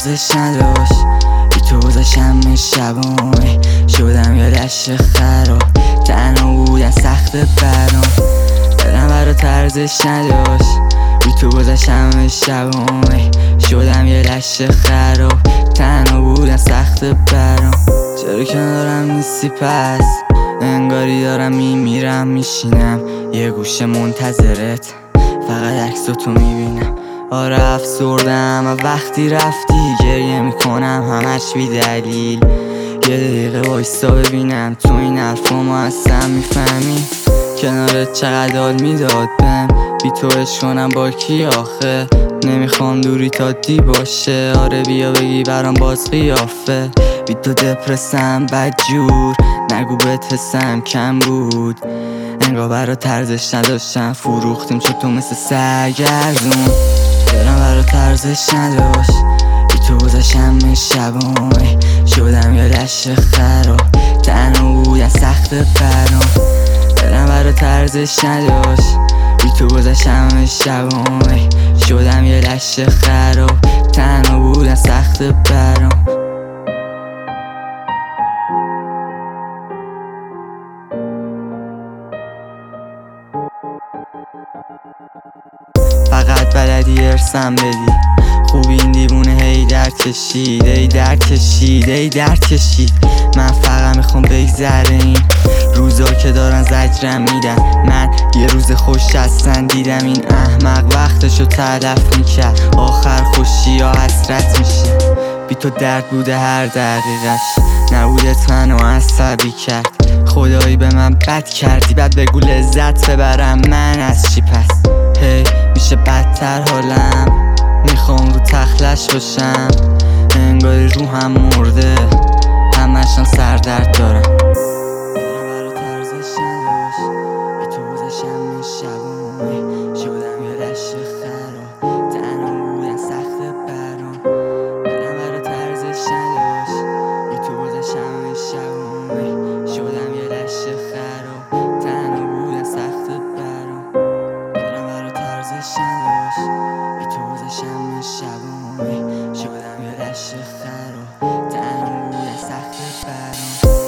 ارزش نداشت. بی تو گذاشتم شبامه، شدم یه دشت خراب. تنها بودن سخت برام، دلم برات ارزش نداشت. بی تو گذاشتم شبامه، شدم یه دشت خراب. تنها بودن سخت برام. چرا کنارم نیستی پس؟ انگاری دارم میمیرم، میشینم یه گوشه منتظرت، فقط عکساتو میبینم. آره افسردم و وقتی رفتی، گریه میکنم همش بی دلیل. یه دقیقه وایستا ببینم تو این حرفامو اصلا میفهمی؟ کنارت چقدر حال میداد بهم، بی تو عشق کنم با کی آخه؟ نمیخوام دوری تا دی باشه، آره بیا بگی برام باز قیافه. بی تو دپرسم بدجور، نگو بهت حسم کم بود. انگار برات ارزش نداشتم، فروختیم چون تو مثل سرگردون. دلم برات ارزش نداشت. بی تو گذاشتم شبامه، شدم یه دشت خراب. تنها بودن سخت برام، دلم برات ارزش نداشت. بی تو گذاشتم شبامه، شدم یه دشت خراب. تنها بودن سخت برام. فقط بلدی ارسم بدی، خوب این دیوونه هی درد کشید، ای درد کشید، ای درد کشید. من فقط میخوام بگذره این روزا که دارن زجرم میدن. من یه روز خوش هستن دیدم این احمق وقتشو تلف میکرد، آخر خوشی یا حسرت میشه. بی تو درد بوده هر دقیقش، نبودت منو عصبی کرد. خدایی به من بد کردی، بعد بگو لذت ببرم من از چی پس؟ هی میشه بدتر حالم، میخوام رو تخلش باشم. انگاری روحم مرده، همشم سردرد دارم. دلم برات ارزش نداشت. بی تو گذاشتم شبامه، شدم یه دشت خراب. تنها بودن سخت برام، دلم برات ارزش نداشت. بی تو گذاشتم شبامه، شدم یه دشت خراب. تنها بودن سخت برام، دلم برات ارزش نداشت. بی تو گذاشتم شبامه، شدم یه دشت خراب. تنها بودن سخت برام.